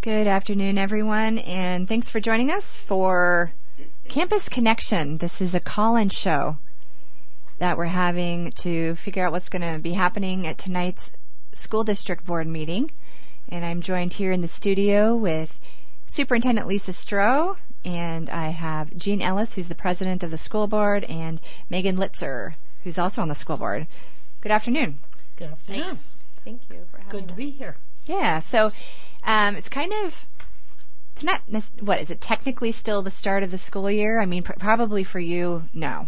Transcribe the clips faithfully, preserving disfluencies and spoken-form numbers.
Good afternoon, everyone, and thanks for joining us for Campus Connection. This is a call-in show that we're having to figure out what's going to be happening at tonight's school district board meeting. And I'm joined here in the studio with Superintendent Lisa Stroh, and I have Jean Ellis, who's the president of the school board, and Megan Litzer, who's also on the school board. Good afternoon. Good afternoon. Thanks. Thank you for having Good us. to be here. Yeah, so um, it's kind of, it's not, nec- what, is it technically still the start of the school year? I mean, pr- probably for you, no.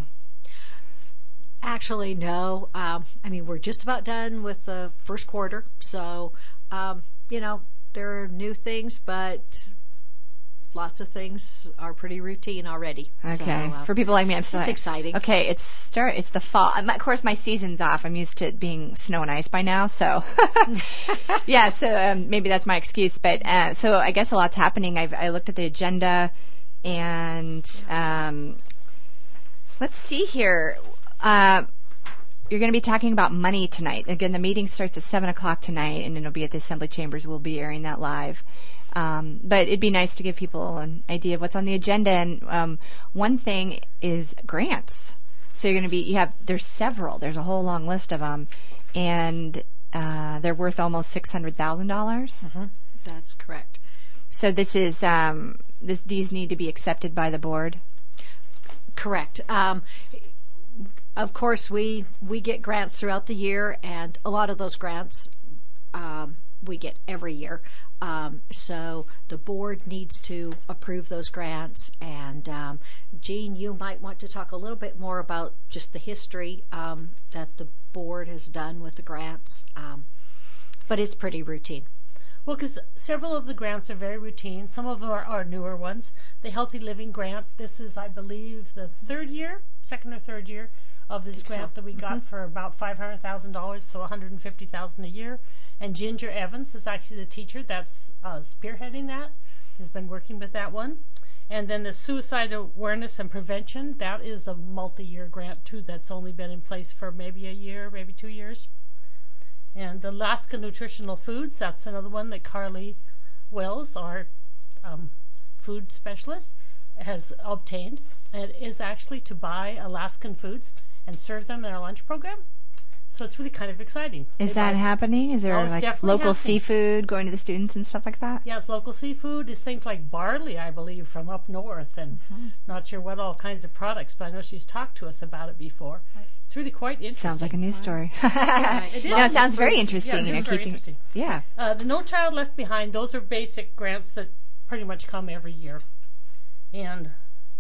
Actually, no. Um, I mean, we're just about done with the first quarter, so, um, you know, there are new things, but lots of things are pretty routine already. Okay. So, uh, For people like me, I'm still it's exciting. Okay, it's start. It's the fall. Um, Of course, my season's off. I'm used to it being snow and ice by now, so yeah. So um, maybe that's my excuse. But uh, so I guess a lot's happening. I've I looked at the agenda, and um, let's see here. Uh, you're going to be talking about money tonight. Again, the meeting starts at seven o'clock tonight, and it'll be at the Assembly Chambers. We'll be airing that live. Um, but it'd be nice to give people an idea of what's on the agenda. And um, one thing is grants. So you're going to be, you have, there's several. There's a whole long list of them. And uh, they're worth almost six hundred thousand dollars. Mm-hmm. That's correct. So this is, um, this, these need to be accepted by the board? Correct. Um, of course, we, we get grants throughout the year, and a lot of those grants um, we get every year. Um, so the board needs to approve those grants. And um, Jean, you might want to talk a little bit more about just the history um, that the board has done with the grants. Um, but it's pretty routine. Well, because several of the grants are very routine. Some of them are, are newer ones. The Healthy Living Grant, this is, I believe, the third year, second or third year of this grant so. that we got mm-hmm. for about five hundred thousand dollars, so one hundred fifty thousand dollars a year. And Ginger Evans is actually the teacher that's uh, spearheading that, has been working with that one. And then the Suicide Awareness and Prevention, that is a multi-year grant, too, that's only been in place for maybe a year, maybe two years. And the Alaska Nutritional Foods, that's another one that Carly Wells, our um, food specialist, has obtained. And it is actually to buy Alaskan foods and serve them in our lunch program. So it's really kind of exciting. Is they that buy, happening? Is there oh, like local happening. seafood going to the students and stuff like that? Yes, local seafood is things like barley, I believe, from up north, and mm-hmm. not sure what all kinds of products, but I know she's talked to us about it before. Right. It's really quite interesting. Sounds like a news story. yeah, it is. No, it sounds very interesting. Yeah, it you know, is very keeping, interesting. Yeah. Uh, the No Child Left Behind, those are basic grants that pretty much come every year. And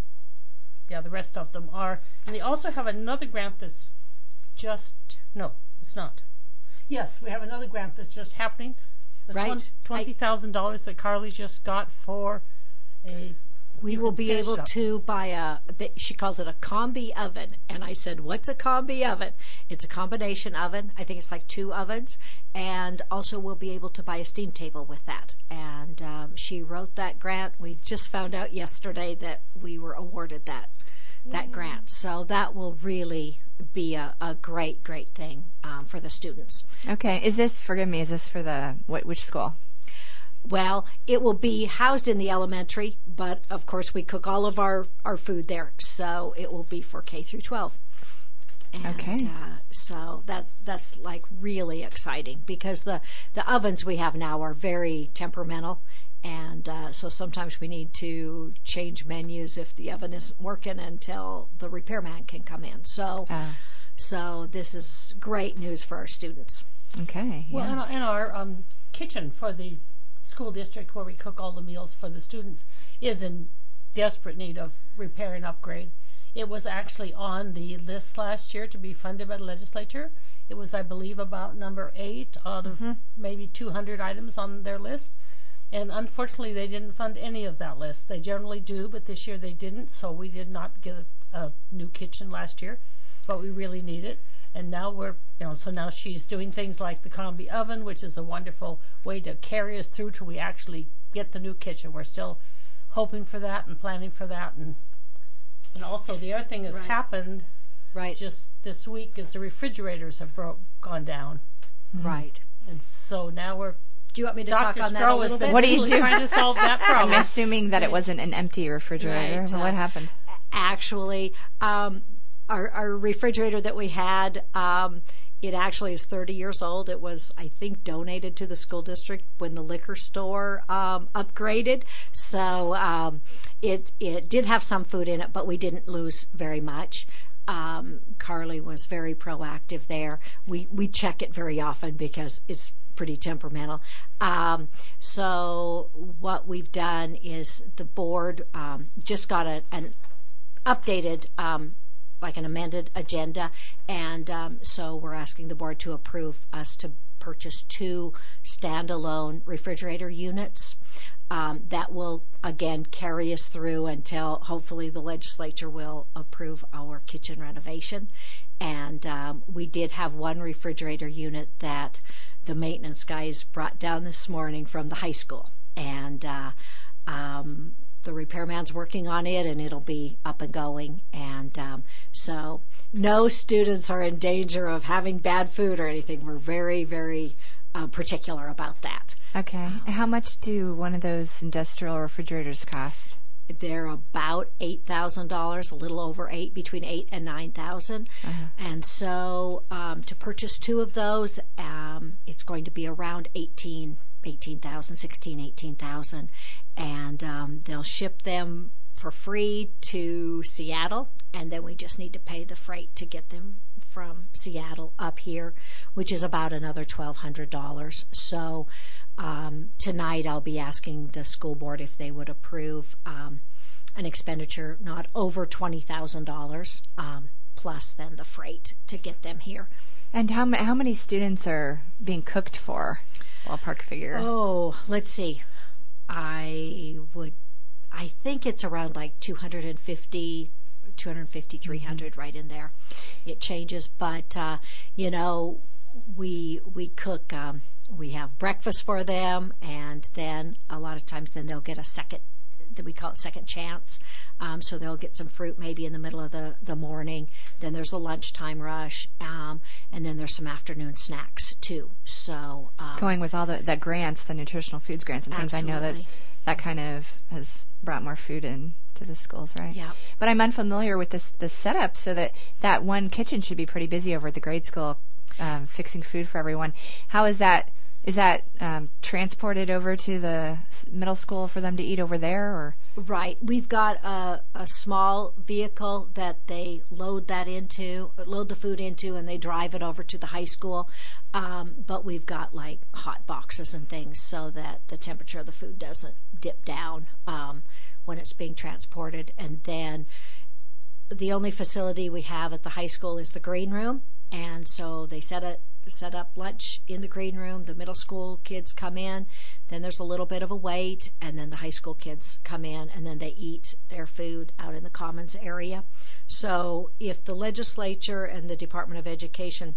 yeah, the rest of them are. And they also have another grant that's just, no, it's not. Yes, we have another grant that's just happening. The right. twenty thousand dollars that Carly just got for a... We will be able to buy a, she calls it a combi oven. And I said, what's a combi oven? It's a combination oven. I think it's like two ovens. And also we'll be able to buy a steam table with that. And um, she wrote that grant. We just found out yesterday that we were awarded that, that grant. So that will really be a, a great, great thing um, for the students. Okay. Is this, forgive me, is this for the, what, which school? Well, it will be housed in the elementary, but of course we cook all of our, our food there, so it will be for K through twelve. And, okay. Uh, so that that's like really exciting because the, the ovens we have now are very temperamental, and uh, so sometimes we need to change menus if the oven isn't working until the repairman can come in. So, uh. so this is great news for our students. Okay. Well, yeah. in our, in our um, kitchen for the school district where we cook all the meals for the students is in desperate need of repair and upgrade. It was actually on the list last year to be funded by the legislature. It was, I believe, about number eight out of mm-hmm. maybe two hundred items on their list. And unfortunately, they didn't fund any of that list. They generally do, but this year they didn't, so we did not get a, a new kitchen last year, but we really need it. And now we're, you know, so now she's doing things like the combi oven, which is a wonderful way to carry us through till we actually get the new kitchen. We're still hoping for that and planning for that. And and also the other thing that's right. happened right. just this week is the refrigerators have broke, gone down. Right. And so now we're Do you want me to Doctor talk on that a Stroh has little been bit? What do you really do? trying to solve that I'm problem. assuming that it wasn't an empty refrigerator. Right, uh, What happened? Actually, um, our, our refrigerator that we had, um, it actually is thirty years old. It was, I think, donated to the school district when the liquor store um, upgraded. So um, it it did have some food in it, but we didn't lose very much. Um, Carly was very proactive there. We we check it very often because it's pretty temperamental. Um, so what we've done is the board um, just got a, an updated um, like an amended agenda, and um, so we're asking the board to approve us to purchase two standalone refrigerator units. Um, that will, again, carry us through until hopefully the legislature will approve our kitchen renovation. And um, we did have one refrigerator unit that the maintenance guys brought down this morning from the high school. And uh, um, the repairman's working on it, and it'll be up and going. And um, so no students are in danger of having bad food or anything. We're very, very uh, particular about that. Okay. How much do one of those industrial refrigerators cost? They're about eight thousand dollars, a little over eight, between eight and nine thousand. Uh-huh. And so um, to purchase two of those, um, it's going to be around eighteen, eighteen thousand, sixteen, eighteen thousand, and um, they'll ship them for free to Seattle, and then we just need to pay the freight to get them from Seattle up here, which is about another twelve hundred dollars. So um, tonight I'll be asking the school board if they would approve um, an expenditure not over twenty thousand dollars, um, plus then the freight to get them here. And how, ma- how many students are being cooked for? Ballpark figure. Oh, let's see. I would, I think it's around like two hundred fifty, two hundred fifty, three hundred, mm-hmm. right in there. It changes, but uh, you know, we we cook. Um, we have breakfast for them, and then a lot of times, then they'll get a second. That we call it second chance. Um, so they'll get some fruit maybe in the middle of the, the morning. Then there's a lunchtime rush, um, and then there's some afternoon snacks too. So um, going with all the, the grants, the nutritional foods grants and things, absolutely. I know that that kind of has brought more food in to the schools, right? Yeah. But I'm unfamiliar with this the setup, so that that one kitchen should be pretty busy over at the grade school, um, fixing food for everyone. How is that? Is that um, transported over to the middle school for them to eat over there, or? Right. We've got a, a small vehicle that they load that into, load the food into, and they drive it over to the high school. Um, but we've got like hot boxes and things so that the temperature of the food doesn't dip down um, when it's being transported. And then the only facility we have at the high school is the green room, and so they set it. set up lunch in the green room. The middle school kids come in, then there's a little bit of a wait, and then the high school kids come in, and then they eat their food out in the commons area. So if the legislature and the Department of Education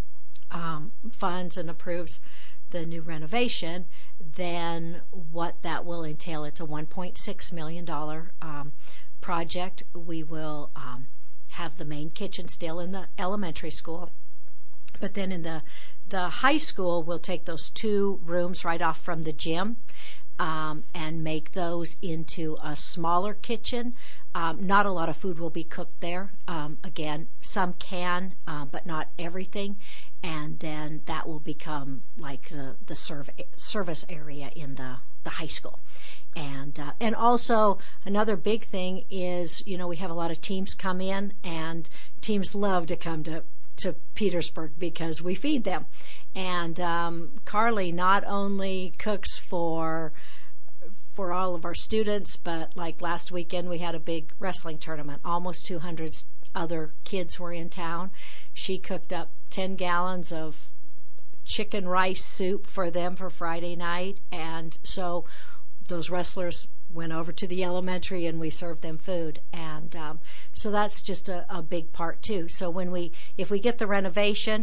um, funds and approves the new renovation, then what that will entail, it's a one point six million dollars um, project. We will um, have the main kitchen still in the elementary school. But then in the, the high school, we'll take those two rooms right off from the gym um, and make those into a smaller kitchen. Um, not a lot of food will be cooked there. Um, again, some can, uh, but not everything. And then that will become like the, the serve, service area in the, the high school. And uh, and also another big thing is, you know, we have a lot of teams come in, and teams love to come to to Petersburg because we feed them. And um, Carly not only cooks for for all of our students, but like last weekend we had a big wrestling tournament. Almost two hundred other kids were in town. She cooked up ten gallons of chicken rice soup for them for Friday night. And so those wrestlers went over to the elementary and we served them food. And um, so that's just a, a big part too. So when we, if we get the renovation,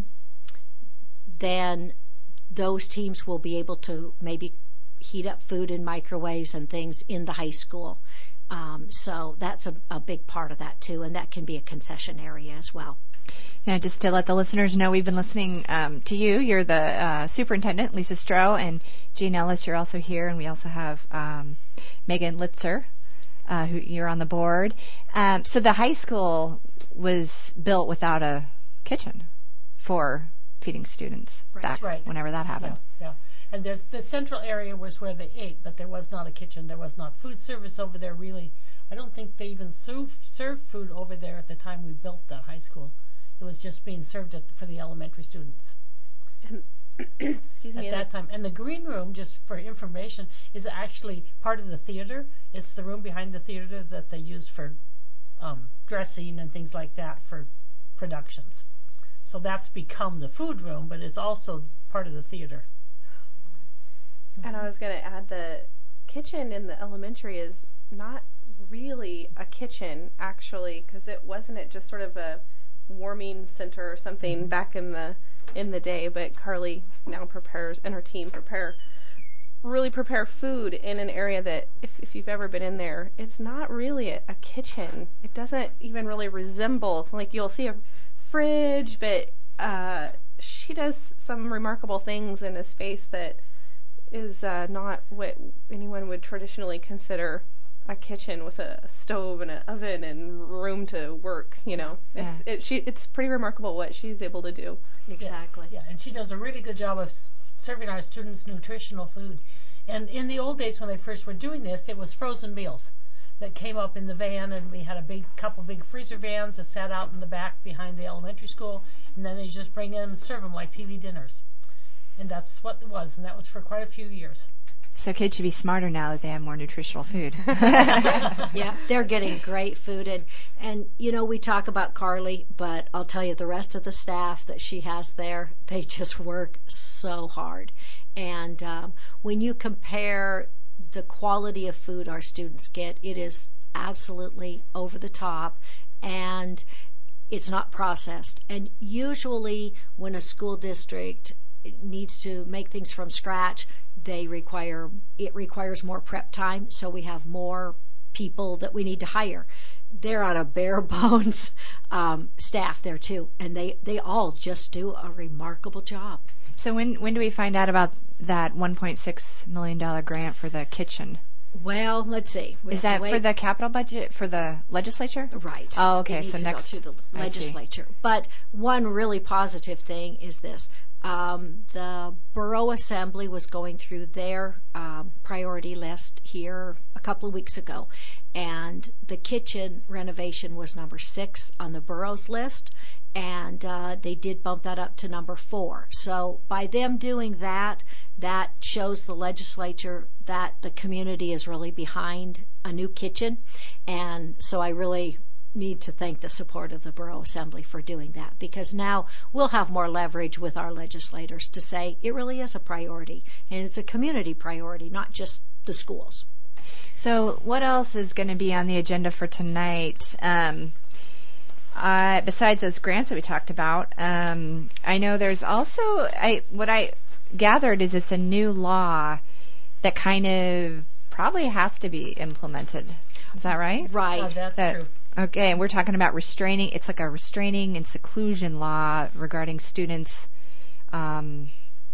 then those teams will be able to maybe heat up food in microwaves and things in the high school. Um, so that's a, a big part of that too. And that can be a concession area as well. Yeah, just to let the listeners know, we've been listening um, to you. You're the uh, superintendent, Lisa Stroh, and Jane Ellis, you're also here, and we also have um, Megan Litzer, uh, who you're on the board. Um, so the high school was built without a kitchen for feeding students Right. back Right. whenever that happened. Yeah, yeah. And there's the central area was where they ate, but there was not a kitchen. There was not food service over there, really. I don't think they even served, served food over there at the time we built that high school. It was just being served at, for the elementary students And, excuse at me. that time. And the green room, just for information, is actually part of the theater. It's the room behind the theater that they use for um, dressing and things like that for productions. So that's become the food room, but it's also part of the theater. And I was going to add the kitchen in the elementary is not really a kitchen, actually, because it wasn't it just sort of a warming center or something Mm-hmm. back in the in the day. But Carly now prepares, and her team prepare really prepare food in an area that, if, if you've ever been in there, it's not really a, a kitchen. It doesn't even really resemble, like, you'll see a fridge, but uh, she does some remarkable things in a space that is uh, not what anyone would traditionally consider a kitchen, with a stove and an oven and room to work. You know, it's Yeah. it, she it's pretty remarkable what she's able to do. Exactly. Yeah, and she does a really good job of s- serving our students nutritional food. And in the old days when they first were doing this, it was frozen meals that came up in the van, and we had a big couple big freezer vans that sat out in the back behind the elementary school, and then they just bring them and serve them like T V dinners. And that's what it was, and that was for quite a few years. So kids should be smarter now that they have more nutritional food. Yeah, they're getting great food. And, and, you know, we talk about Carly, but I'll tell you, the rest of the staff that she has there, they just work so hard. And um, when you compare the quality of food our students get, it is absolutely over the top, and it's not processed. And usually when a school district needs to make things from scratch, they require it requires more prep time, so we have more people that we need to hire. They're on a bare bones um, staff there too, and they they all just do a remarkable job. So when when do we find out about that one point six million dollars grant for the kitchen? Well, let's see. We Is have to that for wait. the capital budget for the legislature? Right. Oh, okay. It needs So to next- go through the I see. legislature. But one really positive thing is this: um, the borough assembly was going through their um, priority list here a couple of weeks ago, and the kitchen renovation was number six on the borough's list, and uh, they did bump that up to number four. So by them doing that, that shows the legislature that the community is really behind a new kitchen. And so I really need to thank the support of the Borough Assembly for doing that, because now we'll have more leverage with our legislators to say it really is a priority, and it's a community priority, not just the schools. So what else is going to be on the agenda for tonight? Um, uh, besides those grants that we talked about, um, I know there's also I what I gathered is it's a new law that kind of probably has to be implemented. Is that right? Right. Oh, that's That- true. Okay, and we're talking about restraining. It's like a restraining and seclusion law regarding students. Um,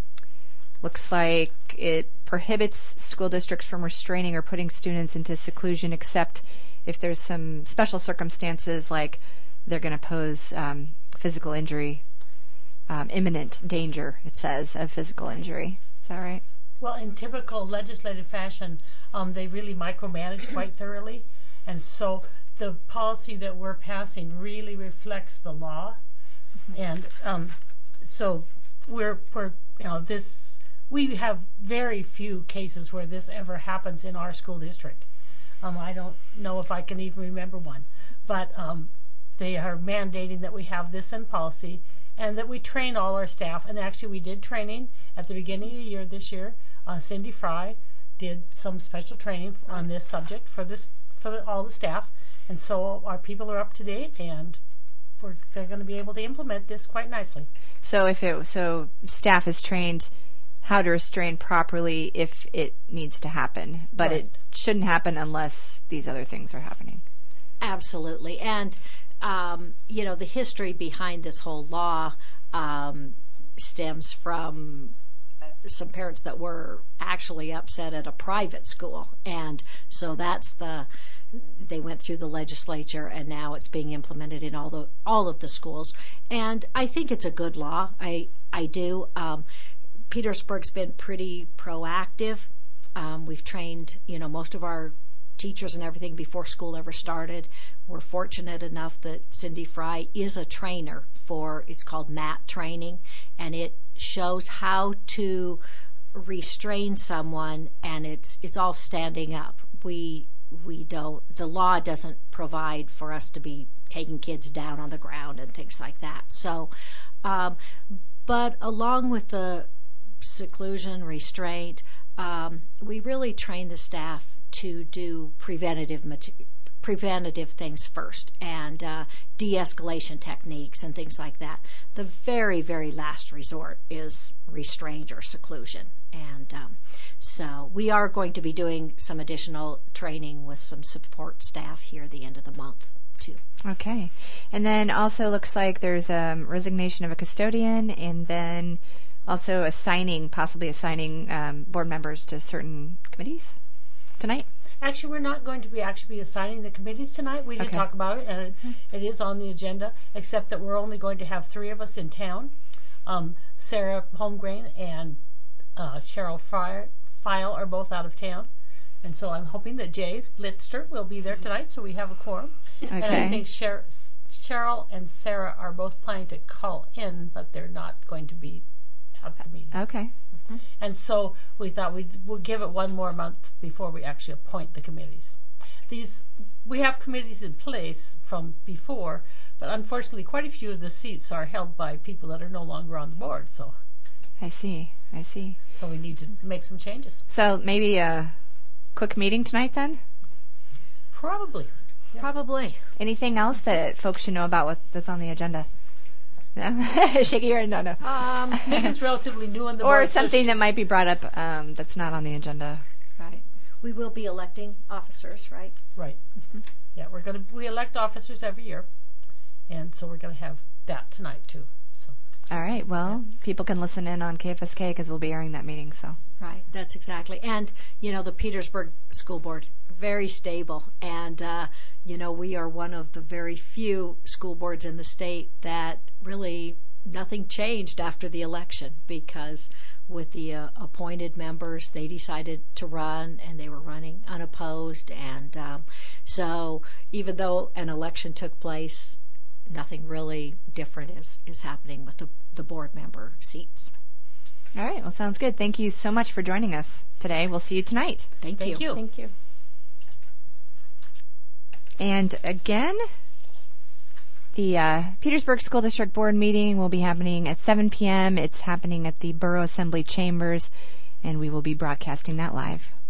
looks like it prohibits school districts from restraining or putting students into seclusion, except if there's some special circumstances, like they're going to pose um, physical injury, um, imminent danger. It says of physical injury. Is that right? Well, in typical legislative fashion, um, they really micromanage quite thoroughly, and so the policy that we're passing really reflects the law, and um, so we're, we're, you know, this, we have very few cases where this ever happens in our school district. Um, I don't know if I can even remember one, but um, they are mandating that we have this in policy and that we train all our staff. And actually, we did training at the beginning of the year this year. Uh, Cindy Fry did some special training on this subject for this for the, all the staff, and so our people are up to date, and we're, they're going to be able to implement this quite nicely. So if it so staff is trained how to restrain properly if it needs to happen, but Right. it shouldn't happen unless these other things are happening. Absolutely. And um, you know, the history behind this whole law um, stems from some parents that were actually upset at a private school, and so that's the they went through the legislature, and now it's being implemented in all the all of the schools. And I think it's a good law. I I do. Um, Petersburg's been pretty proactive. Um, we've trained, you know, most of our teachers and everything before school ever started. We're fortunate enough that Cindy Fry is a trainer for, it's called M A T training, and it shows how to restrain someone, and it's it's all standing up. We we don't, the law doesn't provide for us to be taking kids down on the ground and things like that. So, um, but along with the seclusion, restraint, um, we really train the staff to do preventative mat- preventative things first, and uh, de-escalation techniques and things like that. The very, very last resort is restraint or seclusion. And um, so we are going to be doing some additional training with some support staff here at the end of the month, too. Okay. And then also looks like there's a um, resignation of a custodian, and then also assigning, possibly assigning um, board members to certain committees tonight. Actually, we're not going to be actually be assigning the committees tonight. We did Okay. talk about it, and it, it is on the agenda, except that we're only going to have three of us in town. Um, Sarah Holmgren and uh, Cheryl Fire, File are both out of town. And so I'm hoping that Jay Litzter will be there tonight, so we have a quorum. And I Okay. think Cher- Cheryl and Sarah are both planning to call in, but they're not going to be at the meeting. Okay. And so we thought we'd we'll give it one more month before we actually appoint the committees. These we have committees in place from before, but unfortunately quite a few of the seats are held by people that are no longer on the board. So I see. I see. so we need to make some changes. So maybe a quick meeting tonight then? Probably. Yes. Probably. Anything else that folks should know about what that's on the agenda? No? Shaking your head, no, no. Um, Megan's relatively new on the Or board. so something she- that might be brought up um, that's not on the agenda. right. We will be electing officers, right? Right. Yeah, we're gonna we elect officers every year, and so we're gonna have that tonight too. So All right. Well, people can listen in on K F S K because we'll be airing that meeting. So Right, that's exactly. And, you know, the Petersburg School Board, very stable. And, uh, you know, we are one of the very few school boards in the state that really nothing changed after the election, because with the uh, appointed members, they decided to run, and they were running unopposed. And um, so even though an election took place, nothing really different is, is happening with the, the board member seats. all right. Well, sounds good. Thank you so much for joining us today. We'll see you tonight. Thank, thank you. Thank you. And again, the uh, Petersburg School District Board meeting will be happening at seven p.m. It's happening at the Borough Assembly Chambers, and we will be broadcasting that live.